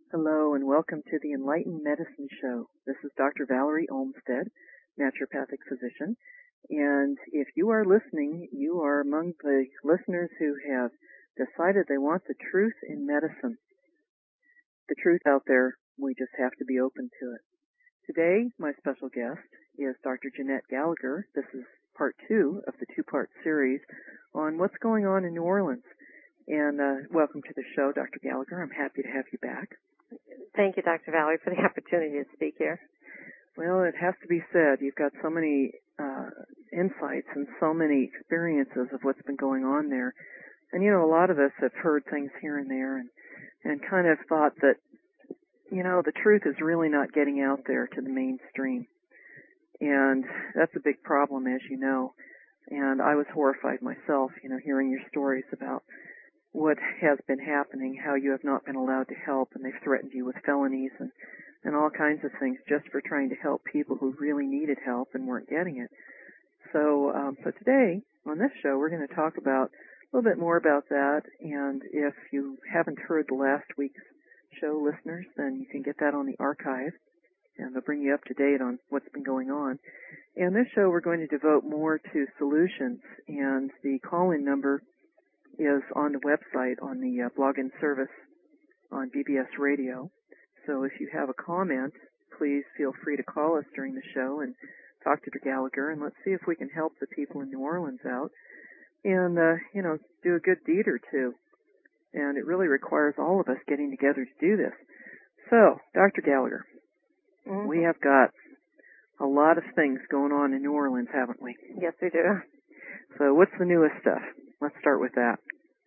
Hello and welcome to the Enlightened Medicine Show. This is Dr. Valerie Olmstead, naturopathic physician. And if you are listening, you are among the listeners who have decided they want the truth in medicine. The truth out there, we just have to be open to it. Today, my special guest is Dr. Jeanette Gallagher. This is part 2 of the 2-part series on what's going on in New Orleans. And welcome to the show, Dr. Gallagher. I'm happy to have you back. Thank you, Dr. Valerie, for the opportunity to speak here. Well, it has to be said. You've got so many insights and so many experiences of what's been going on there. And, you know, a lot of us have heard things here and there and kind of thought that, you know, the truth is really not getting out there to the mainstream. And that's a big problem, as you know. And I was horrified myself, you know, hearing your stories about what has been happening, how you have not been allowed to help, and they've threatened you with felonies and all kinds of things just for trying to help people who really needed help and weren't getting it. So today, on this show, we're going to talk about a little bit more about that, and if you haven't heard the last week's show, listeners, then you can get that on the archive, and they'll bring you up to date on what's been going on. And this show, we're going to devote more to solutions, and the call-in number is on the website, on the blog-in service on BBS Radio. So if you have a comment, please feel free to call us during the show and talk to Dr. Gallagher, and let's see if we can help the people in New Orleans out and, you know, do a good deed or two. And it really requires all of us getting together to do this. So, Dr. Gallagher, we have got a lot of things going on in New Orleans, haven't we? Yes, we do. So what's the newest stuff? Let's start with that.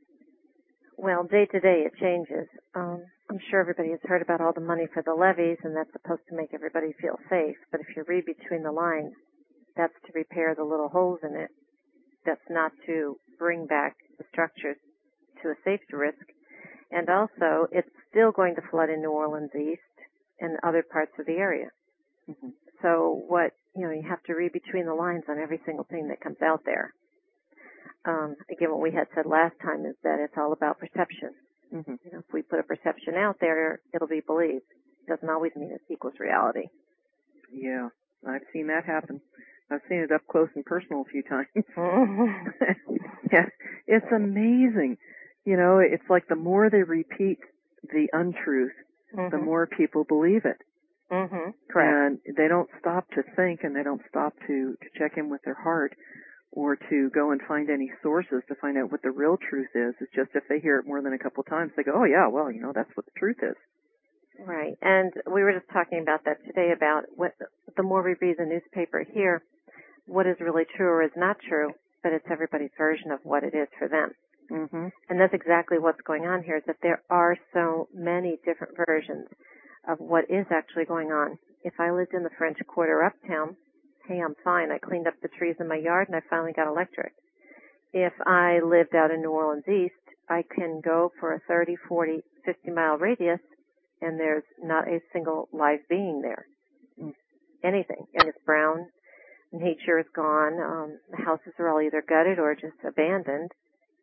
Well, day to day it changes. I'm sure everybody has heard about all the money for the levees, and that's supposed to make everybody feel safe. But if you read between the lines, that's to repair the little holes in it. That's not to bring back the structures to a safety risk. And also, it's still going to flood in New Orleans East and other parts of the area. Mm-hmm. So you have to read between the lines on every single thing that comes out there. Again, what we had said last time is that it's all about perception. Mm-hmm. You know, if we put a perception out there, it'll be believed. It doesn't always mean it equals reality. Yeah, I've seen that happen. I've seen it up close and personal a few times. Mm-hmm. Yeah, it's amazing. You know, it's like the more they repeat the untruth, mm-hmm. the more people believe it. Mm-hmm. Correct. And they don't stop to think, and they don't stop to check in with their heart or to go and find any sources to find out what the real truth is. It's just if they hear it more than a couple times, they go, oh, yeah, well, you know, that's what the truth is. Right. And we were just talking about that today, about what the more we read the newspaper here, what is really true or is not true, but it's everybody's version of what it is for them. Mm-hmm. And that's exactly what's going on here, is that there are so many different versions of what is actually going on. If I lived in the French Quarter uptown, hey, I'm fine. I cleaned up the trees in my yard and I finally got electric. If I lived out in New Orleans East, I can go for a 30, 40, 50-mile radius and there's not a single live being there. Anything. And it's brown. Nature is gone. The houses are all either gutted or just abandoned.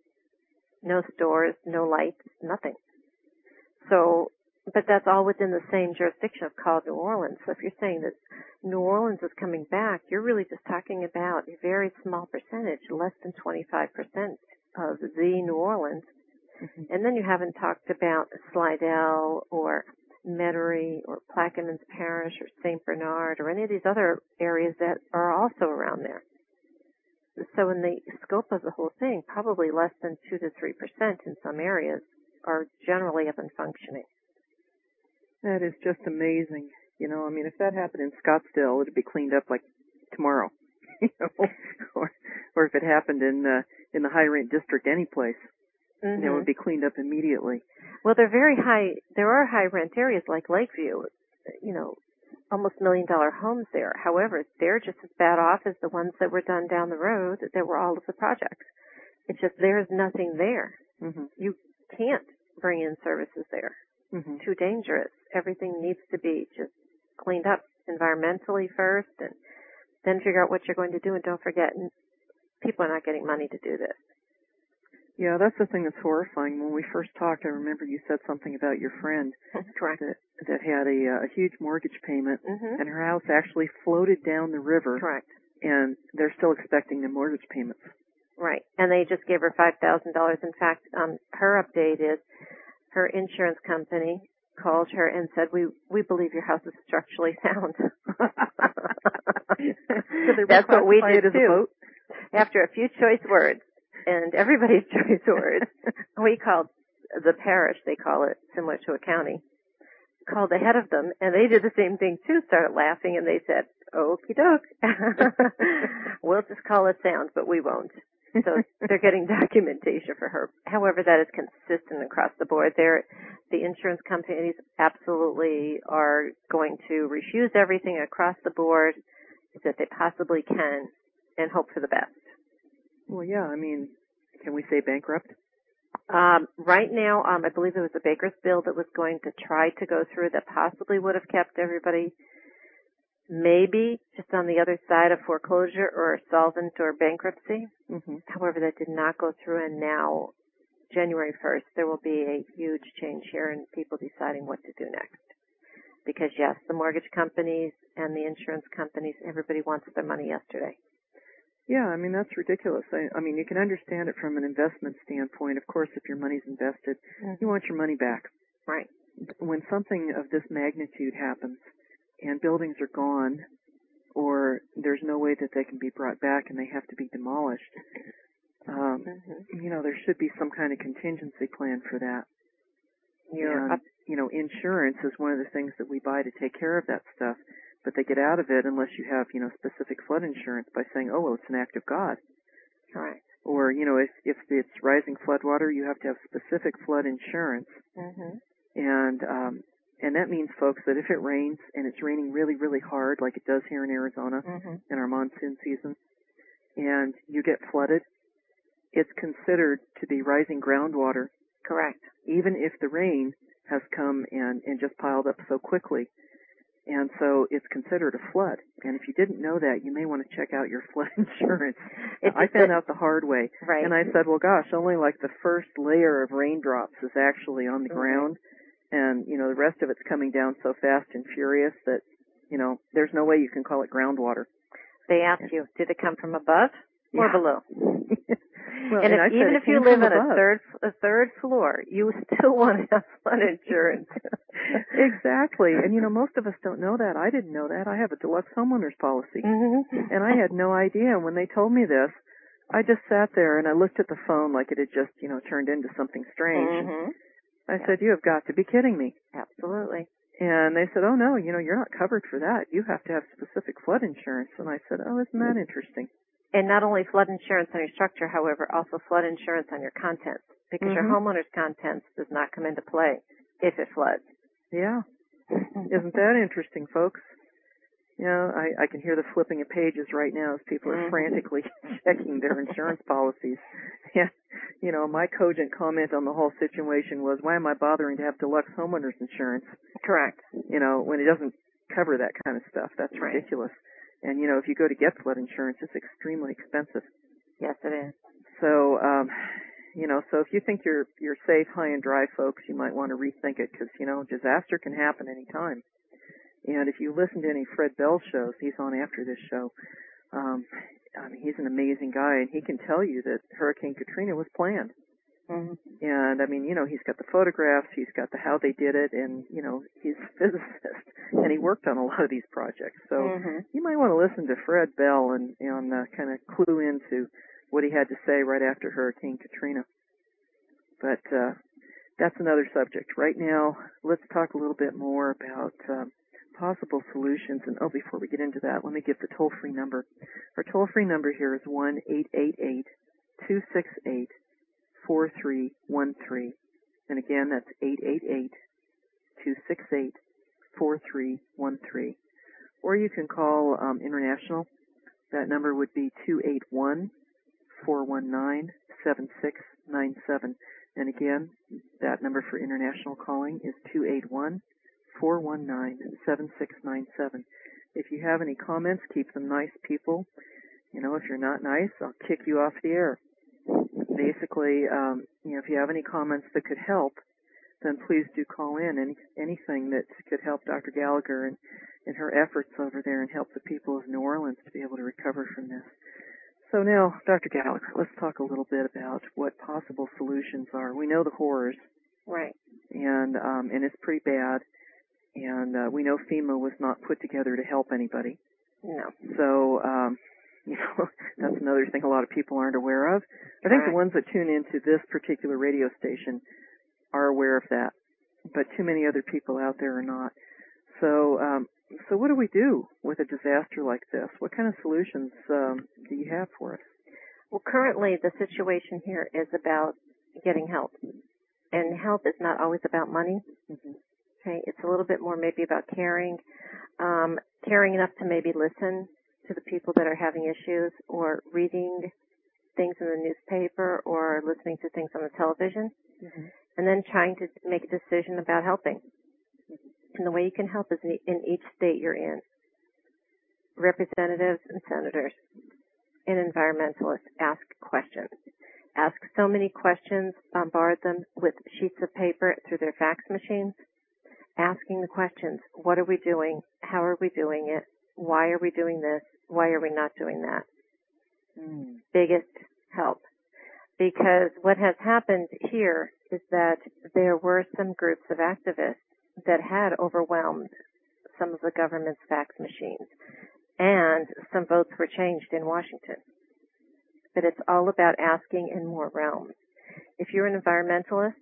No stores, no lights, nothing. So, but that's all within the same jurisdiction of called New Orleans. So if you're saying that New Orleans is coming back, you're really just talking about a very small percentage, less than 25% of the New Orleans. Mm-hmm. And then you haven't talked about Slidell or Metairie or Plaquemines Parish or St. Bernard or any of these other areas that are also around there. So in the scope of the whole thing, probably less than 2 to 3% in some areas are generally up and functioning. That is just amazing. You know, I mean, if that happened in Scottsdale, it'd be cleaned up like tomorrow. You know, or if it happened in the high rent district, any place, mm-hmm. It would be cleaned up immediately. Well, they're very high. There are high rent areas like Lakeview. You know, almost $1 million homes there. However, they're just as bad off as the ones that were done down the road that were all of the projects. It's just there's nothing there. Mm-hmm. You can't bring in services there. Mm-hmm. Too dangerous. Everything needs to be just cleaned up environmentally first, and then figure out what you're going to do. And don't forget, people are not getting money to do this. Yeah, that's the thing that's horrifying. When we first talked, I remember you said something about your friend Correct. that had a huge mortgage payment, Mm-hmm. and her house actually floated down the river. Correct. And they're still expecting the mortgage payments. Right. And they just gave her $5,000. In fact, her update is her insurance company called her and said, we believe your house is structurally sound. That's what we did too. After a few choice words and everybody's choice words, we called the parish, they call it, similar to a county, called the head of them, and they did the same thing too, started laughing, and they said, okie doke. We'll just call it sound, but we won't. So they're getting documentation for her. However, that is consistent across the board. The insurance companies absolutely are going to refuse everything across the board that they possibly can and hope for the best. Well, yeah, I mean, can we say bankrupt? Right now, I believe it was the Baker's bill that was going to try to go through that possibly would have kept everybody maybe just on the other side of foreclosure or solvent or bankruptcy. Mm-hmm. However, that did not go through, and now, January 1st, there will be a huge change here in people deciding what to do next. Because, yes, the mortgage companies and the insurance companies, everybody wants their money yesterday. Yeah, I mean, that's ridiculous. I mean, you can understand it from an investment standpoint. Of course, if your money's invested, you want your money back. Right. When something of this magnitude happens and buildings are gone or there's no way that they can be brought back and they have to be demolished, you know, there should be some kind of contingency plan for that. And, you know, insurance is one of the things that we buy to take care of that stuff. But they get out of it unless you have, you know, specific flood insurance by saying, oh, well, it's an act of God. Right. Or, you know, if it's rising flood water, you have to have specific flood insurance. Mm-hmm. And that means, folks, that if it rains and it's raining really, really hard, like it does here in Arizona in our monsoon season, and you get flooded, it's considered to be rising groundwater. Correct. Even if the rain has come and just piled up so quickly. And so it's considered a flood. And if you didn't know that, you may want to check out your flood insurance. I found out the hard way. Right. And I said, well, gosh, only like the first layer of raindrops is actually on the ground. And, you know, the rest of it's coming down so fast and furious that, you know, there's no way you can call it groundwater. They asked you, did it come from above or below? Well, and even if you live on a third floor, you still want to have flood insurance. Exactly. And, you know, most of us don't know that. I didn't know that. I have a deluxe homeowner's policy. And I had no idea. And when they told me this, I just sat there and I looked at the phone like it had just, you know, turned into something strange. I said, you have got to be kidding me. Absolutely. And they said, oh, no, you know, you're not covered for that. You have to have specific flood insurance. And I said, oh, isn't that interesting? And not only flood insurance on your structure, however, also flood insurance on your contents, because your homeowner's contents does not come into play if it floods. Yeah. Isn't that interesting, folks? You know, I can hear the flipping of pages right now as people are frantically checking their insurance policies. Yeah. You know, my cogent comment on the whole situation was, why am I bothering to have deluxe homeowners insurance? Correct. You know, when it doesn't cover that kind of stuff. That's ridiculous. And, you know, if you go to get flood insurance, it's extremely expensive. Yes, it is. So, you know, so if you think you're safe, high and dry, folks, you might want to rethink it because, you know, disaster can happen any time. And if you listen to any Fred Bell shows, he's on after this show, I mean, he's an amazing guy, and he can tell you that Hurricane Katrina was planned. And, I mean, you know, he's got the photographs, he's got the how they did it, and, you know, he's a physicist, and he worked on a lot of these projects. So you might want to listen to Fred Bell and kind of clue into what he had to say right after Hurricane Katrina. But that's another subject. Right now, let's talk a little bit more about possible solutions. And, before we get into that, let me give the toll-free number. Our toll-free number here is 1-888-268-4313. And again, that's 888-268-4313. Or you can call international. That number would be 281-419-7697. And again, that number for international calling is 281-419-7697. If you have any comments, keep them nice, people. You know, if you're not nice, I'll kick you off the air. basically, if you have any comments that could help, then please do call in. Anything that could help Dr. Gallagher and her efforts over there and help the people of New Orleans to be able to recover from this. So now, Dr. Gallagher, let's talk a little bit about what possible solutions are. We know the horrors. Right. And it's pretty bad. And we know FEMA was not put together to help anybody. No. So, that's another thing a lot of people aren't aware of. I think the ones that tune into this particular radio station are aware of that, but too many other people out there are not. So what do we do with a disaster like this? What kind of solutions do you have for us? Well, currently the situation here is about getting help. And help is not always about money. Mm-hmm. Okay, it's a little bit more maybe about caring enough to maybe listen to the people that are having issues, or reading things in the newspaper, or listening to things on the television, mm-hmm. and then trying to make a decision about helping. And the way you can help is in each state you're in. Representatives and senators and environmentalists ask questions. Ask so many questions, bombard them with sheets of paper through their fax machines, asking the questions: what are we doing? How are we doing it? Why are we doing this? Why are we not doing that? Biggest help. Because what has happened here is that there were some groups of activists that had overwhelmed some of the government's fax machines, and some votes were changed in Washington. But it's all about asking in more realms. If you're an environmentalist,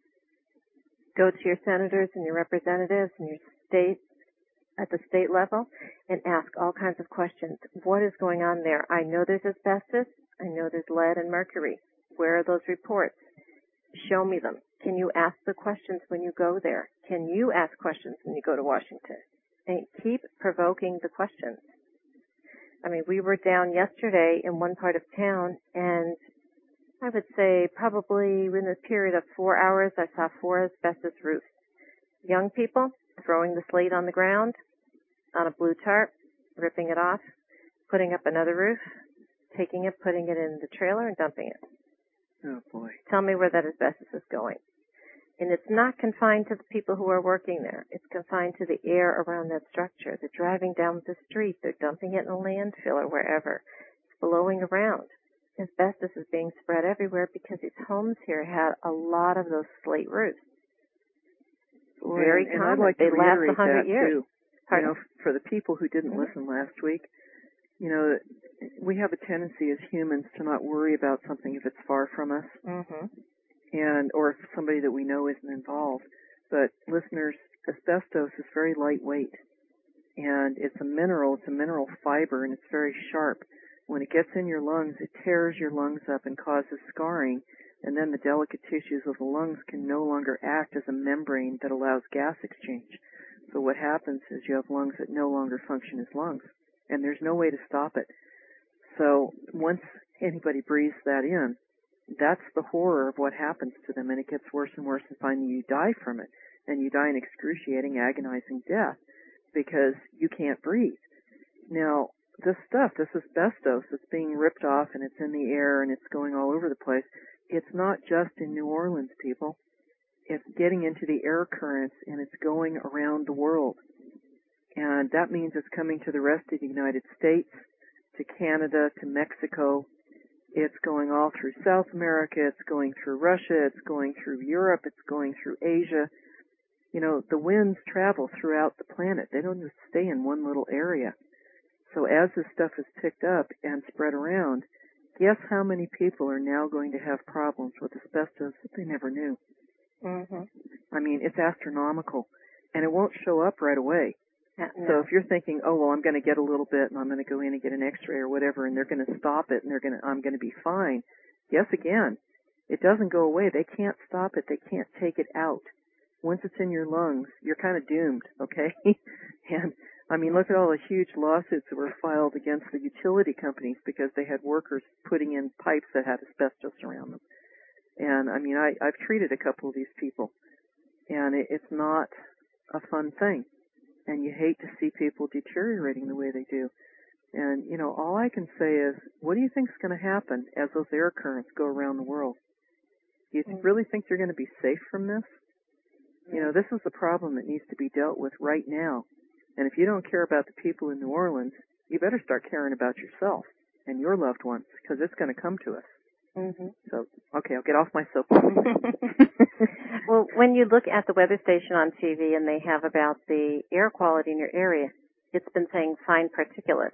go to your senators and your representatives and your states at the state level and ask all kinds of questions. What is going on there? I know there's asbestos. I know there's lead and mercury. Where are those reports? Show me them. Can you ask the questions when you go there? Can you ask questions when you go to Washington? And keep provoking the questions. I mean, we were down yesterday in one part of town, and I would say probably in a period of 4 hours, I saw 4 asbestos roofs. Young people throwing the slate on the ground, on a blue tarp, ripping it off, putting up another roof, taking it, putting it in the trailer, and dumping it. Oh, boy. Tell me where that asbestos is going. And it's not confined to the people who are working there. It's confined to the air around that structure. They're driving down the street. They're dumping it in a landfill or wherever. It's blowing around. Asbestos is being spread everywhere because these homes here had a lot of those slate roofs. Boy, very and common. I'd like They to last reiterate 100 that years. too. Pardon? For the people who didn't listen last week, we have a tendency as humans to not worry about something if it's far from us, or if somebody that we know isn't involved. But listeners, asbestos is very lightweight, and it's a mineral fiber, and it's very sharp. When it gets in your lungs, it tears your lungs up and causes scarring, and then the delicate tissues of the lungs can no longer act as a membrane that allows gas exchange. So what happens is you have lungs that no longer function as lungs, and there's no way to stop it. So once anybody breathes that in, that's the horror of what happens to them, and it gets worse and worse, and finally you die from it, and you die an excruciating, agonizing death because you can't breathe. Now, this asbestos, it's being ripped off, and it's in the air, and it's going all over the place. It's not just in New Orleans, people. It's getting into the air currents, and it's going around the world. And that means it's coming to the rest of the United States, to Canada, to Mexico. It's going all through South America. It's going through Russia. It's going through Europe. It's going through Asia. The winds travel throughout the planet. They don't just stay in one little area. So as this stuff is picked up and spread around, guess how many people are now going to have problems with asbestos that they never knew? I mean, it's astronomical, and it won't show up right away. No. So if you're thinking, oh, well, I'm going to get a little bit, and I'm going to go in and get an x-ray or whatever, and they're going to stop it, and I'm going to be fine. Yes, again, it doesn't go away. They can't stop it. They can't take it out. Once it's in your lungs, you're kind of doomed, okay? And, I mean, look at all the huge lawsuits that were filed against the utility companies because they had workers putting in pipes that had asbestos around them. And, I mean, I've treated a couple of these people, and it's not a fun thing. And you hate to see people deteriorating the way they do. And, all I can say is, what do you think's going to happen as those air currents go around the world? Do you really think you're going to be safe from this? This is the problem that needs to be dealt with right now. And if you don't care about the people in New Orleans, you better start caring about yourself and your loved ones, because it's going to come to us. Mm-hmm. So, okay, I'll get off my soapbox. Well, when you look at the weather station on TV and they have about the air quality in your area, it's been saying fine particulates.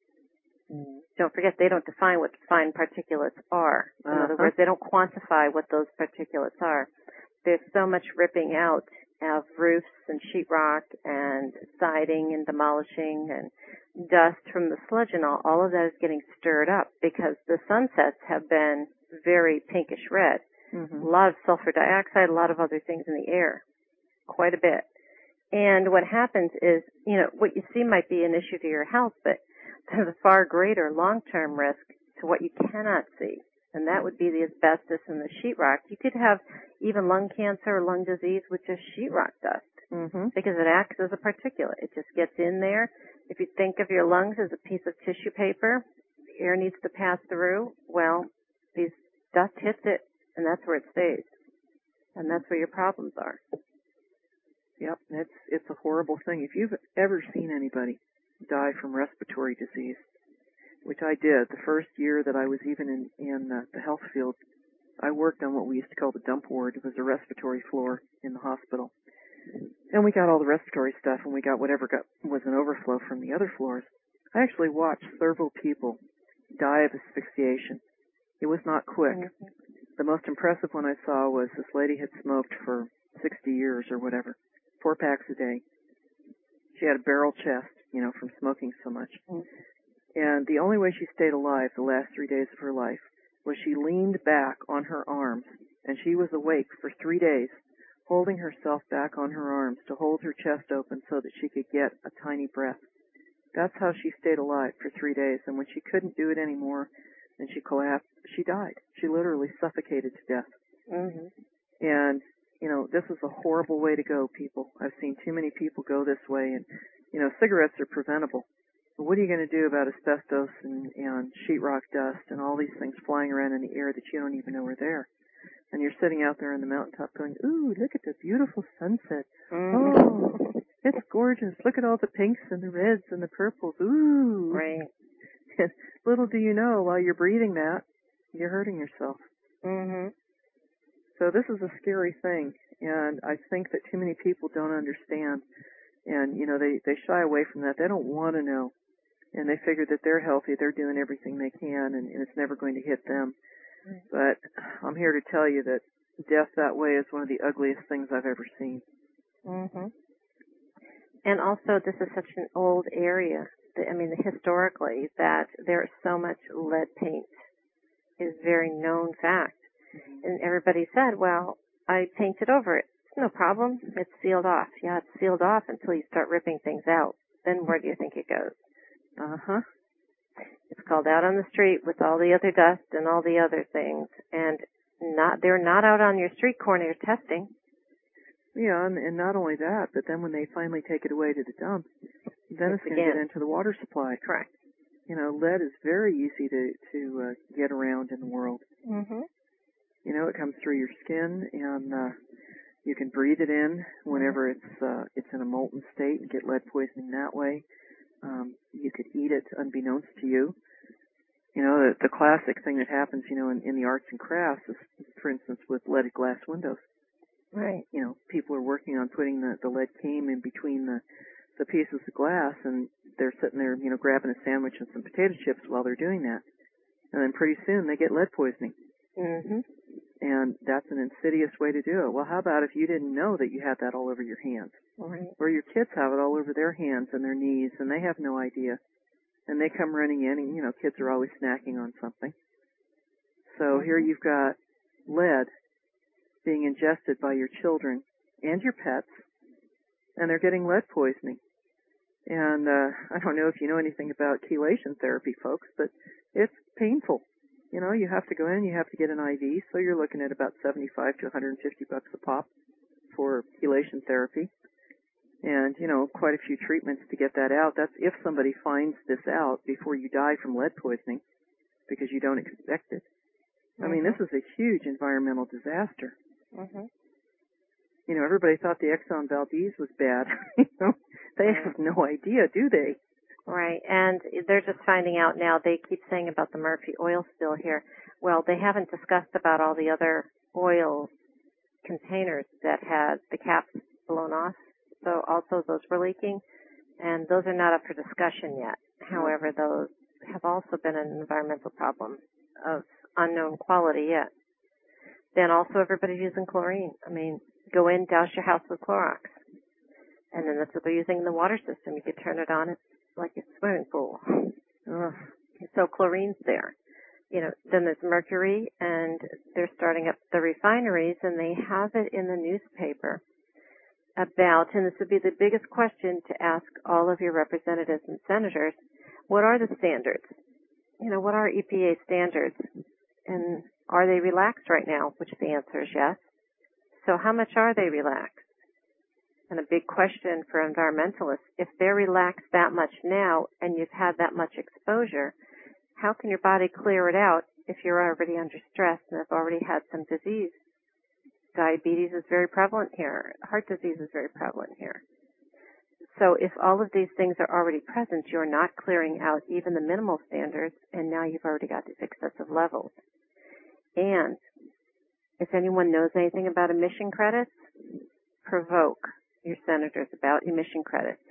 Don't forget, they don't define what fine particulates are. In other words, they don't quantify what those particulates are. There's so much ripping out of roofs and sheetrock and siding and demolishing and dust from the sludge and all of that is getting stirred up because the sunsets have been very pinkish red. Mm-hmm. A lot of sulfur dioxide, a lot of other things in the air, quite a bit. And what happens is, what you see might be an issue to your health, but there's a far greater long-term risk to what you cannot see, and that would be the asbestos and the sheetrock. You could have even lung cancer or lung disease with just sheetrock dust because it acts as a particulate. It just gets in there. If you think of your lungs as a piece of tissue paper, the air needs to pass through. Well, these dust hits it, and that's where it stays, and that's where your problems are. Yep, it's a horrible thing. If you've ever seen anybody die from respiratory disease, which I did the first year that I was even in the health field, I worked on what we used to call the dump ward. It was a respiratory floor in the hospital. And we got all the respiratory stuff, and we got whatever was an overflow from the other floors. I actually watched several people die of asphyxiation. It was not quick. Mm-hmm. The most impressive one I saw was this lady had smoked for 60 years or whatever, 4 packs a day. She had a barrel chest, from smoking so much. Mm. And the only way she stayed alive the last 3 days of her life was she leaned back on her arms, and she was awake for 3 days, holding herself back on her arms to hold her chest open so that she could get a tiny breath. That's how she stayed alive for 3 days. And when she couldn't do it anymore and she collapsed, she died. She literally suffocated to death. Mm-hmm. And, this is a horrible way to go, people. I've seen too many people go this way. And, cigarettes are preventable. But what are you going to do about asbestos and sheetrock dust and all these things flying around in the air that you don't even know are there? And you're sitting out there on the mountaintop going, ooh, look at the beautiful sunset. Mm-hmm. Oh, it's gorgeous. Look at all the pinks and the reds and the purples. Ooh. Right. And little do you know, while you're breathing that, you're hurting yourself. Mm-hmm. So this is a scary thing, and I think that too many people don't understand. And, they shy away from that. They don't want to know. And they figure that they're healthy, they're doing everything they can, and it's never going to hit them. But I'm here to tell you that death that way is one of the ugliest things I've ever seen. Mm-hmm. And also, this is such an old area. Historically, that there's so much lead paint is a very known fact. Mm-hmm. And everybody said, well, I painted over it. No problem. It's sealed off. Yeah, it's sealed off until you start ripping things out. Then where do you think it goes? Uh-huh. It's called out on the street with all the other dust and all the other things. And they're not out on your street corner testing. Yeah, and not only that, but then when they finally take it away to the dump, then it's going to get into the water supply. Correct. Lead is very easy to get around in the world. Mm-hmm. It comes through your skin, and you can breathe it in whenever it's in a molten state and get lead poisoning that way. You could eat it unbeknownst to you. The classic thing that happens, in the arts and crafts is, for instance, with leaded glass windows. Right. People are working on putting the lead came in between the pieces of glass, and they're sitting there, grabbing a sandwich and some potato chips while they're doing that. And then pretty soon they get lead poisoning. Mm-hmm. And that's an insidious way to do it. Well, how about if you didn't know that you had that all over your hands? Right. Or your kids have it all over their hands and their knees, and they have no idea. And they come running in, and, kids are always snacking on something. So here you've got lead being ingested by your children and your pets, and they're getting lead poisoning. And I don't know if you know anything about chelation therapy, folks, but it's painful. You have to go in, you have to get an IV, so you're looking at about $75 to $150 a pop for chelation therapy. And, quite a few treatments to get that out. That's if somebody finds this out before you die from lead poisoning because you don't expect it. I mean, this is a huge environmental disaster. Everybody thought the Exxon Valdez was bad. They have no idea, do they? Right, and they're just finding out now. They keep saying about the Murphy oil spill here. Well, they haven't discussed about all the other oil containers that had the caps blown off. So also those were leaking, and those are not up for discussion yet. However, those have also been an environmental problem of unknown quality yet. Then also everybody's using chlorine. I mean, go in, douse your house with Clorox. And then that's what they're using in the water system. You could turn it on, it's like a swimming pool. Ugh. So chlorine's there. Then there's mercury, and they're starting up the refineries, and they have it in the newspaper about, and this would be the biggest question to ask all of your representatives and senators, what are the standards? What are EPA standards? And are they relaxed right now? Which the answer is yes. So how much are they relaxed? And a big question for environmentalists, if they're relaxed that much now and you've had that much exposure, how can your body clear it out if you're already under stress and have already had some disease? Diabetes is very prevalent here. Heart disease is very prevalent here. So if all of these things are already present, you're not clearing out even the minimal standards, and now you've already got these excessive levels. And if anyone knows anything about emission credits, provoke your senators about emission credits.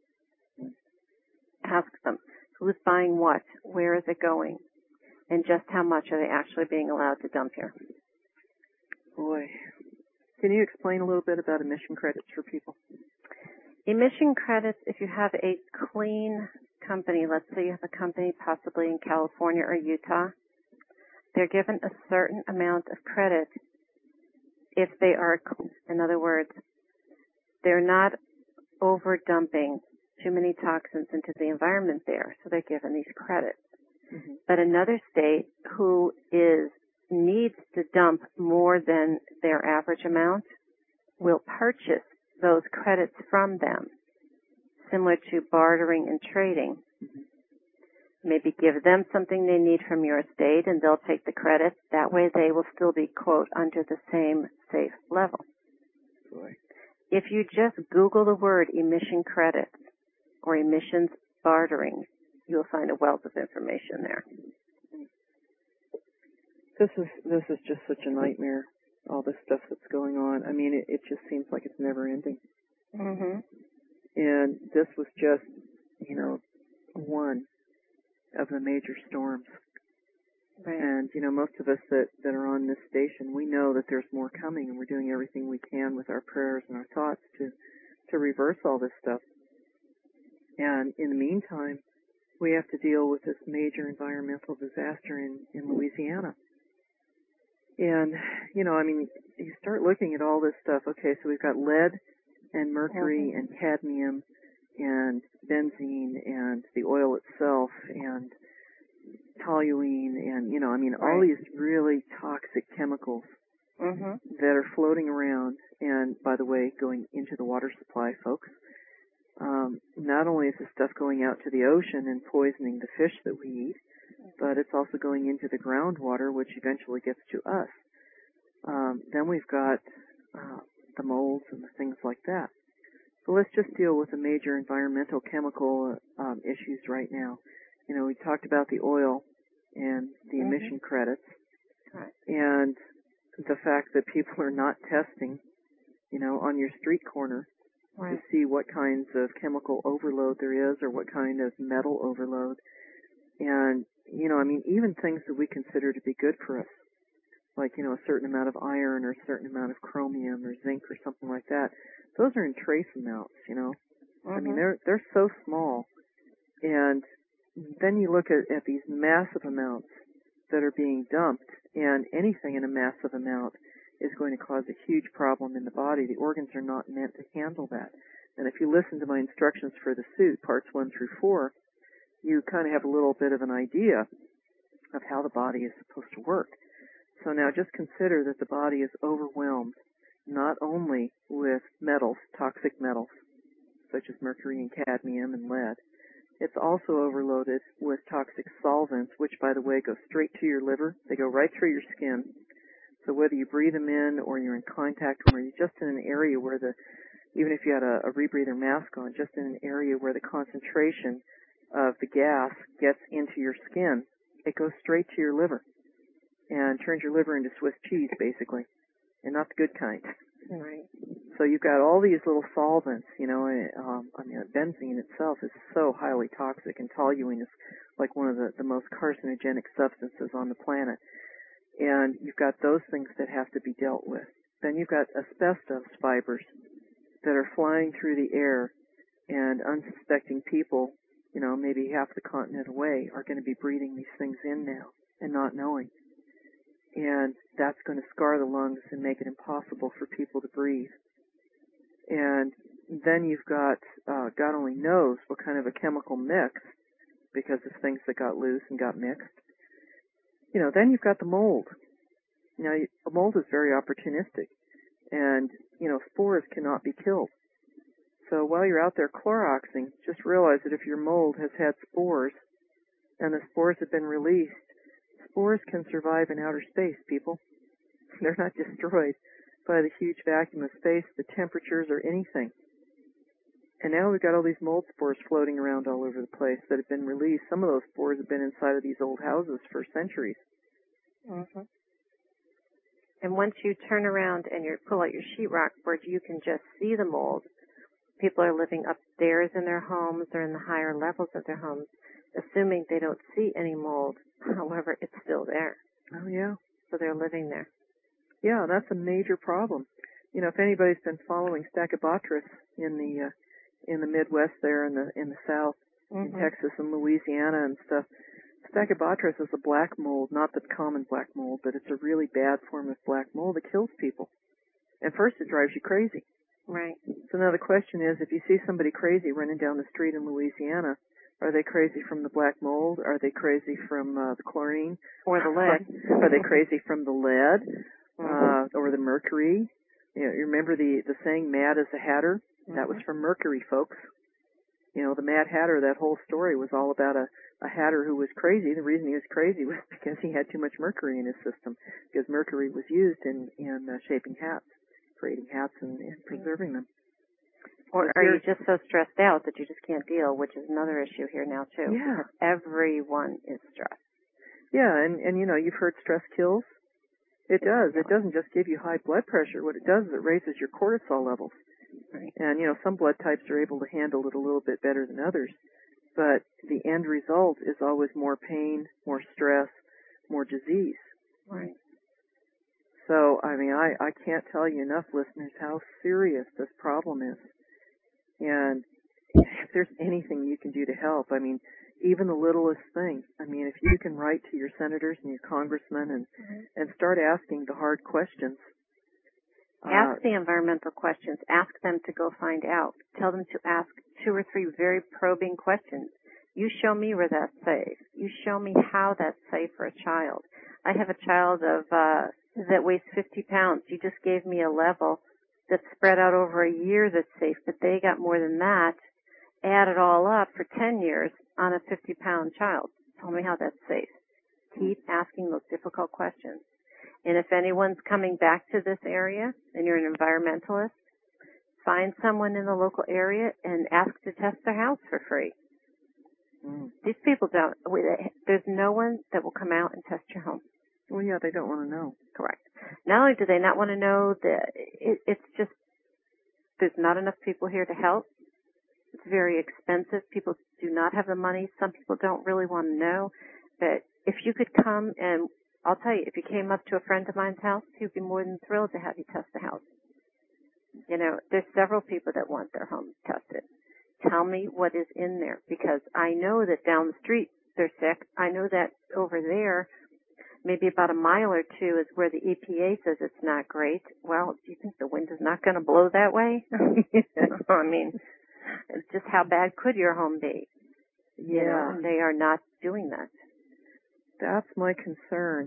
Ask them, who's buying what? Where is it going? And just how much are they actually being allowed to dump here? Boy. Can you explain a little bit about emission credits for people? Emission credits, if you have a clean company, let's say you have a company possibly in California or Utah, they're given a certain amount of credit if they are clean. In other words, they're not over dumping too many toxins into the environment there, so they're given these credits. But another state who needs to dump more than their average amount will purchase those credits from them, similar to bartering and trading. Maybe give them something they need from your state, and they'll take the credit. That way they will still be, quote, under the same safe level. Boy. If you just Google the word emission credits or emissions bartering, you'll find a wealth of information there. This is just such a nightmare, all this stuff that's going on. I mean, it just seems like it's never ending. And this was just, one of the major storms. Right. And, most of us that are on this station, we know that there's more coming, and we're doing everything we can with our prayers and our thoughts to reverse all this stuff. And in the meantime, we have to deal with this major environmental disaster in Louisiana. And, you start looking at all this stuff. Okay, so we've got lead and mercury and cadmium and benzene and the oil itself and toluene and, all these really toxic chemicals that are floating around and, by the way, going into the water supply, folks. Not only is this stuff going out to the ocean and poisoning the fish that we eat, but it's also going into the groundwater, which eventually gets to us. Then we've got the molds and the things like that. So let's just deal with the major environmental chemical issues right now. We talked about the oil and the emission credits, and the fact that people are not testing, on your street corner to see what kinds of chemical overload there is or what kind of metal overload. And, even things that we consider to be good for us, like, a certain amount of iron or a certain amount of chromium or zinc or something like that, those are in trace amounts, I mean, they're so small. And then you look at these massive amounts that are being dumped, and anything in a massive amount is going to cause a huge problem in the body. The organs are not meant to handle that. And if you listen to my instructions for the suit, parts 1 through 4, you kind of have a little bit of an idea of how the body is supposed to work. So now just consider that the body is overwhelmed not only with metals, toxic metals, such as mercury and cadmium and lead. It's also overloaded with toxic solvents, which, by the way, go straight to your liver. They go right through your skin. So whether you breathe them in or you're in contact with them or you're just in an area where even if you had a rebreather mask on, just in an area where the concentration of the gas gets into your skin, it goes straight to your liver and turns your liver into Swiss cheese, basically, and not the good kind. Right. So you've got all these little solvents, benzene itself is so highly toxic, and toluene is like one of the most carcinogenic substances on the planet. And you've got those things that have to be dealt with. Then you've got asbestos fibers that are flying through the air, and unsuspecting people, maybe half the continent away, are going to be breathing these things in now and not knowing. And that's going to scar the lungs and make it impossible for people to breathe. And then you've got, God only knows what kind of a chemical mix, because of things that got loose and got mixed. Then you've got the mold. Now, the mold is very opportunistic, and, spores cannot be killed. So while you're out there Cloroxing, just realize that if your mold has had spores, and the spores have been released, spores can survive in outer space, people. They're not destroyed by the huge vacuum of space, the temperatures, or anything. And now we've got all these mold spores floating around all over the place that have been released. Some of those spores have been inside of these old houses for centuries. Mm-hmm. And once you turn around and you pull out your sheetrock board, you can just see the mold. People are living upstairs in their homes or in the higher levels of their homes, assuming they don't see any mold. However, it's still there. Oh, yeah. So they're living there. Yeah, that's a major problem. If anybody's been following Stachybotrys in the Midwest there, in the South, mm-hmm. in Texas and Louisiana and stuff, Stachybotrys is a black mold, not the common black mold, but it's a really bad form of black mold that kills people. At first, it drives you crazy. Right. So now the question is, if you see somebody crazy running down the street in Louisiana, are they crazy from the black mold? Are they crazy from the chlorine? Or the lead? Are they crazy from the lead? Mm-hmm. Or the mercury? You remember the saying, mad as a hatter? Mm-hmm. That was from mercury, folks. The Mad Hatter, that whole story was all about a hatter who was crazy. The reason he was crazy was because he had too much mercury in his system, because mercury was used in shaping hats, creating hats and preserving them. Or are you just so stressed out that you just can't deal, which is another issue here now, too. Yeah. Because everyone is stressed. Yeah, and you've heard stress kills. It does. It doesn't just give you high blood pressure. What it does is it raises your cortisol levels. Right. And, some blood types are able to handle it a little bit better than others. But the end result is always more pain, more stress, more disease. Right. So, I can't tell you enough, listeners, how serious this problem is. And if there's anything you can do to help, even the littlest thing. If you can write to your senators and your congressmen and start asking the hard questions. Ask the environmental questions. Ask them to go find out. Tell them to ask 2 or 3 very probing questions. You show me where that's safe. You show me how that's safe for a child. I have a child that weighs 50 pounds. You just gave me a level that's spread out over a year that's safe, but they got more than that. Add it all up for 10 years on a 50-pound child. Tell me how that's safe. Keep asking those difficult questions. And if anyone's coming back to this area and you're an environmentalist, find someone in the local area and ask to test their house for free. These people there's no one that will come out and test your home. Well, yeah, they don't want to know. Correct. Not only do they not want to know, it's just there's not enough people here to help. It's very expensive. People do not have the money. Some people don't really want to know. But if you could come and I'll tell you, if you came up to a friend of mine's house, he'd be more than thrilled to have you test the house. There's several people that want their homes tested. Tell me what is in there, because I know that down the street they're sick. I know that over there, maybe about a mile or 2 is where the EPA says it's not great. Well, do you think the wind is not going to blow that way? Just how bad could your home be? Yeah. And they are not doing that. That's my concern.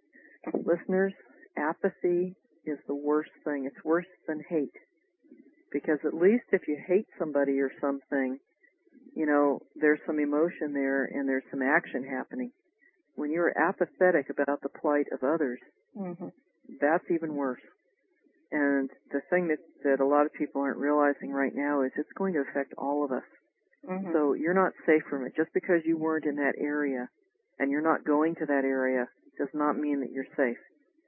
Listeners, apathy is the worst thing. It's worse than hate, because at least if you hate somebody or something, you know, there's some emotion there and there's some action happening. When you're apathetic about the plight of others, that's even worse. And the thing that a lot of people aren't realizing right now is it's going to affect all of us. So you're not safe from it. Just because you weren't in that area and you're not going to that area does not mean that you're safe.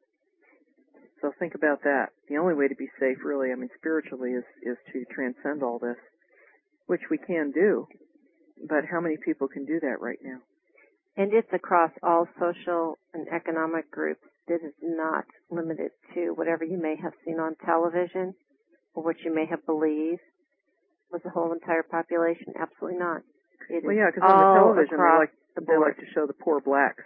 So think about that. The only way to be safe, really, I mean, spiritually, is to transcend all this, which we can do. But how many people can do that right now? And it's across all social and economic groups. This is not limited to whatever you may have seen on television or what you may have believed was the whole entire population. Absolutely not. Well, yeah, because on the television they like to show the poor blacks.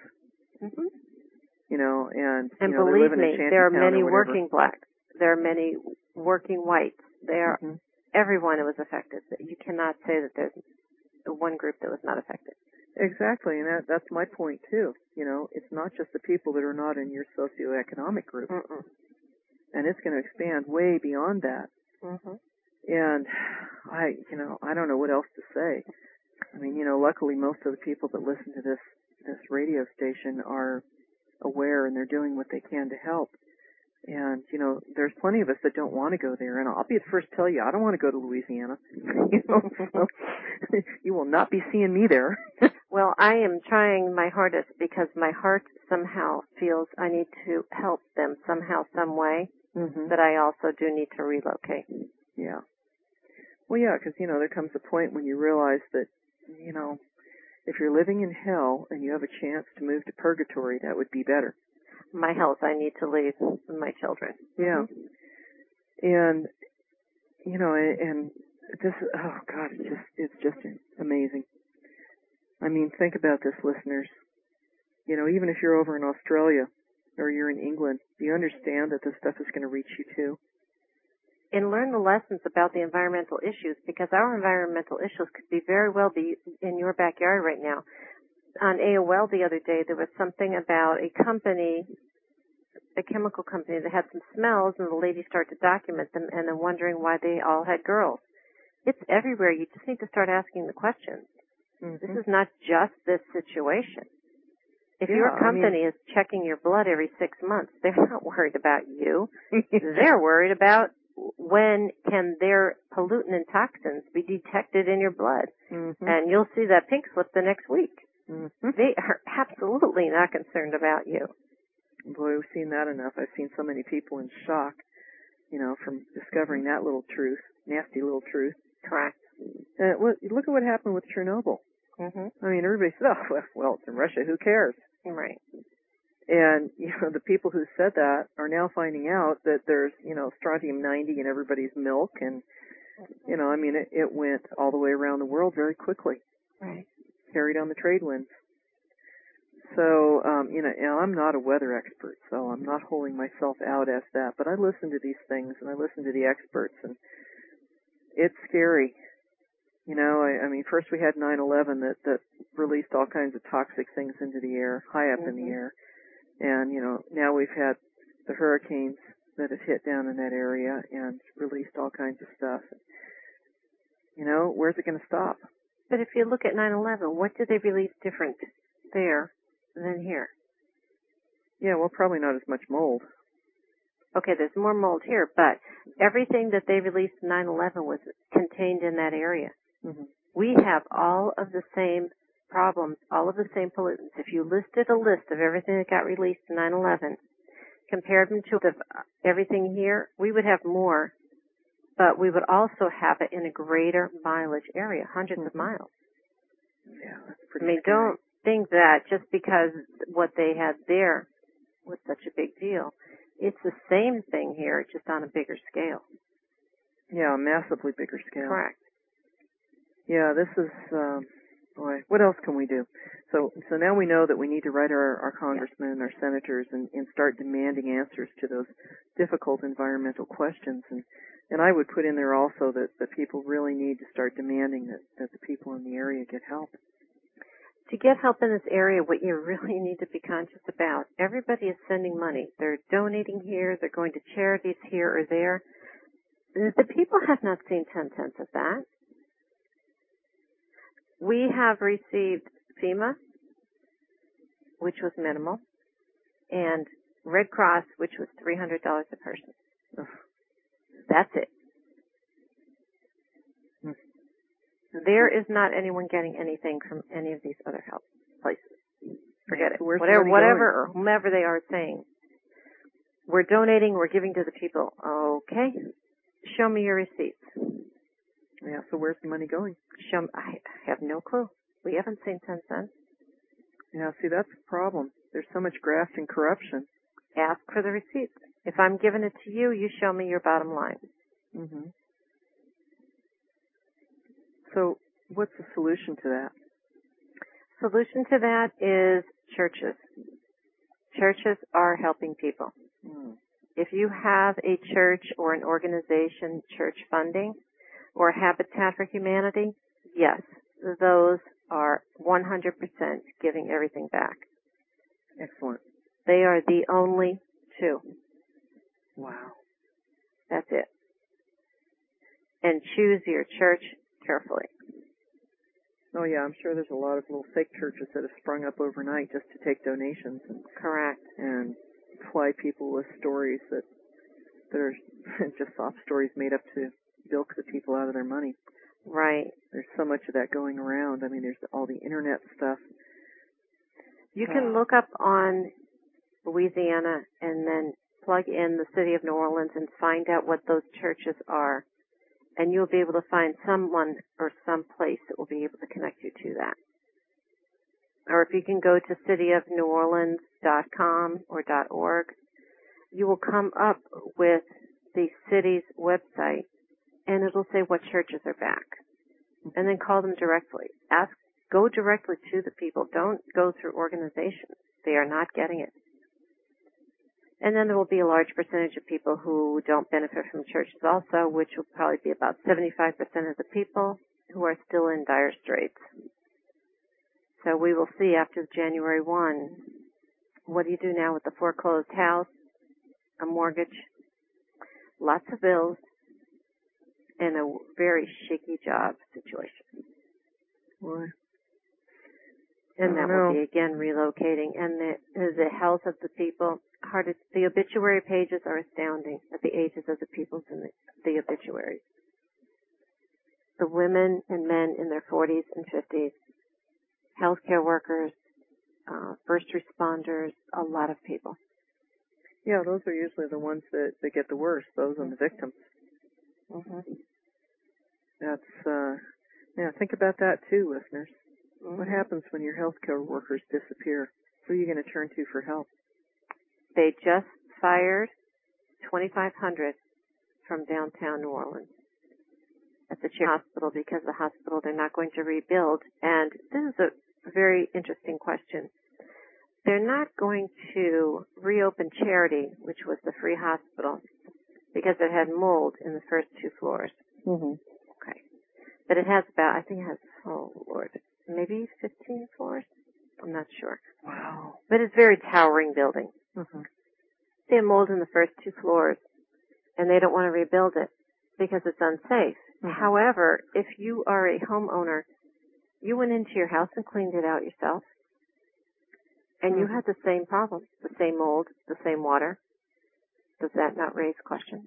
You know, and you know, believe me, there are many working blacks. There are many working whites. There, everyone was affected. You cannot say that there's one group that was not affected. Exactly, and that's my point too. You know, it's not just the people that are not in your socioeconomic group, and it's going to expand way beyond that. And I don't know what else to say. I mean, you know, luckily most of the people that listen to this radio station are aware and they're doing what they can to help. And, you know, there's plenty of us that don't want to go there. And I'll be the first to tell you, I don't want to go to Louisiana. You know, so you will not be seeing me there. Well, I am trying my hardest because my heart somehow feels I need to help them somehow, some way, but I also do need to relocate. Yeah. Well, yeah, because, you know, there comes a point when you realize that, you know, if you're living in hell and you have a chance to move to purgatory, that would be better. My health, I need to leave my children. Yeah. And, you know, and this, oh God, it's just amazing. I mean, think about this, listeners. You know, even if you're over in Australia or you're in England, do you understand that this stuff is going to reach you too? And learn the lessons about the environmental issues, because our environmental issues could be very well be in your backyard right now. On AOL the other day, there was something about a company, a chemical company that had some smells, and the lady started to document them and then wondering why they all had girls. It's everywhere. You just need to start asking the questions. This is not just this situation. If your company is checking your blood every 6 months, they're not worried about you. They're worried about when can their pollutant and toxins be detected in your blood. And you'll see that pink slip the next week. They are absolutely not concerned about you. Boy, we've seen that enough. I've seen so many people in shock, you know, from discovering that little truth, nasty little truth. Correct. Look at what happened with Chernobyl. I mean, everybody said, oh, well, it's in Russia, who cares? Right. And, you know, the people who said that are now finding out that there's, you know, strontium-90 in everybody's milk. And, you know, I mean, it went all the way around the world very quickly. Right. Carried on the trade winds. So, you know, I'm not a weather expert, so I'm not holding myself out as that. But I listen to these things, and I listen to the experts, and it's scary. You know, I mean, first we had 9/11 that released all kinds of toxic things into the air, high up in the air. And, you know, now we've had the hurricanes that have hit down in that area and released all kinds of stuff. You know, where's it going to stop? But if you look at 9/11, what did they release different there than here? Yeah, well, probably not as much mold. Okay, there's more mold here, but everything that they released in 9/11 was contained in that area. We have all of the same problems, all of the same pollutants. If you listed a list of everything that got released in 9/11, compared them to everything here, we would have more, but we would also have it in a greater mileage area, hundreds of miles. Yeah, that's pretty scary. Don't think that just because what they had there was such a big deal. It's the same thing here, just on a bigger scale. Yeah, a massively bigger scale. Correct. Yeah, this is, boy, what else can we do? So now we know that we need to write our congressmen and our senators and start demanding answers to those difficult environmental questions. And I would put in there also that people really need to start demanding that the people in the area get help. To get help in this area, what you really need to be conscious about, everybody is sending money. They're donating here, they're going to charities here or there. The people have not seen 10 cents of that. We have received FEMA, which was minimal, and Red Cross, which was $300 a person. Ugh. That's it. There is not anyone getting anything from any of these other help places. Forget it. Whatever or whomever they are saying. We're donating, we're giving to the people. Okay. Show me your receipts. Yeah, so where's the money going? I have no clue. We haven't seen 10 cents. Yeah, see, that's the problem. There's so much graft and corruption. Ask for the receipts. If I'm giving it to you, you show me your bottom line. Mm-hmm. So what's the solution to that? Solution to that is churches. Churches are helping people. Mm. If you have a church or an organization, church funding, or Habitat for Humanity, yes, those are 100% giving everything back. Excellent. They are the only two. Wow. That's it. And choose your church carefully. Oh, yeah, I'm sure there's a lot of little fake churches that have sprung up overnight just to take donations. Correct. And fly people with stories that are just soft stories made up to bilk the people out of their money. Right. There's so much of that going around. I mean, there's all the internet stuff. You can look up on Louisiana and then plug in the city of New Orleans and find out what those churches are. And you'll be able to find someone or some place that will be able to connect you to that. Or if you can go to cityofneworleans.com or .org, you will come up with the city's website, and it'll say what churches are back. And then call them directly. Go directly to the people. Don't go through organizations. They are not getting it. And then there will be a large percentage of people who don't benefit from churches also, which will probably be about 75% of the people who are still in dire straits. So we will see after January 1, what do you do now with the foreclosed house, a mortgage, lots of bills, and a very shaky job situation. Boy. And that will be, again, relocating. And the health of the people, the obituary pages are astounding at the ages of the people in the obituaries. The women and men in their 40s and 50s, healthcare workers, first responders, a lot of people. Yeah, those are usually the ones that get the worst, those and the victims. Mm-hmm. That's, think about that too, listeners. Mm-hmm. What happens when your healthcare workers disappear? Who are you going to turn to for help? They just fired 2,500 from downtown New Orleans at the Cherry Hospital because the hospital they're not going to rebuild. And this is a very interesting question. They're not going to reopen Charity, which was the free hospital, because it had mold in the first 2 floors. Mm-hmm. Okay. But it has oh Lord, maybe 15 floors? I'm not sure. Wow. But it's a very towering building. Mm-hmm. They have mold in the first 2 floors, and they don't want to rebuild it because it's unsafe. Mm-hmm. However, if you are a homeowner, you went into your house and cleaned it out yourself, and you had the same problem, the same mold, the same water. Does that not raise questions?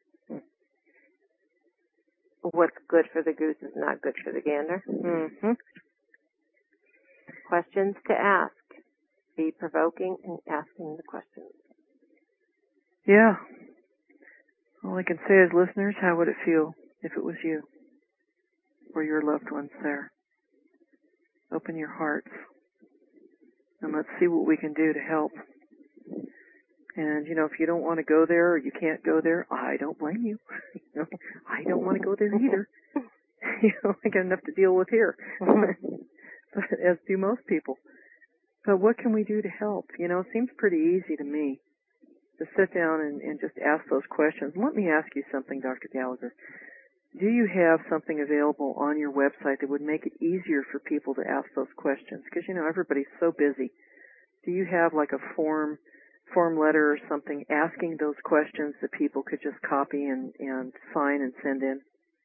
What's good for the goose is not good for the gander. Mm-hmm. Questions to ask. Be provoking and asking the questions. Yeah. All I can say is, listeners, how would it feel if it was you or your loved ones there? Open your hearts and let's see what we can do to help. And, if you don't want to go there or you can't go there, I don't blame you. I don't want to go there either. I got enough to deal with here, as do most people. But what can we do to help? It seems pretty easy to me to sit down and just ask those questions. Let me ask you something, Dr. Gallagher. Do you have something available on your website that would make it easier for people to ask those questions? Because, everybody's so busy. Do you have like a form form letter or something asking those questions that people could just copy and sign and send in?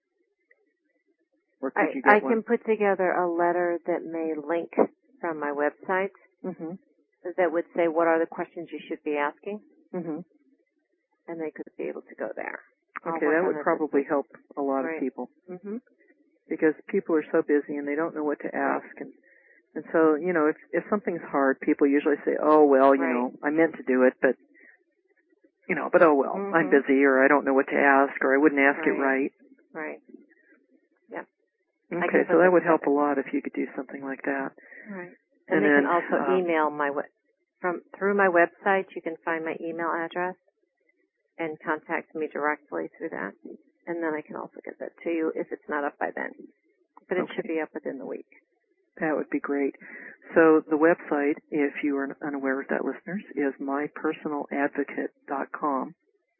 Or could you get I can put together a letter that may link from my website that would say what are the questions you should be asking, and they could be able to go there. Okay, that would probably help a lot of people. Because people are so busy and they don't know what to ask. And so, you know, if something's hard, people usually say, oh, well, you know, I meant to do it, but, you know, but oh, well, I'm busy, or I don't know what to ask, or I wouldn't ask it right. Right. Yeah. Okay, so that would help a lot if you could do something like that. Right. And they can also email through my website. You can find my email address and contact me directly through that. And then I can also get that to you if it's not up by then. But it should be up within the week. That would be great. So the website, if you are unaware of that, listeners, is mypersonaladvocate.com.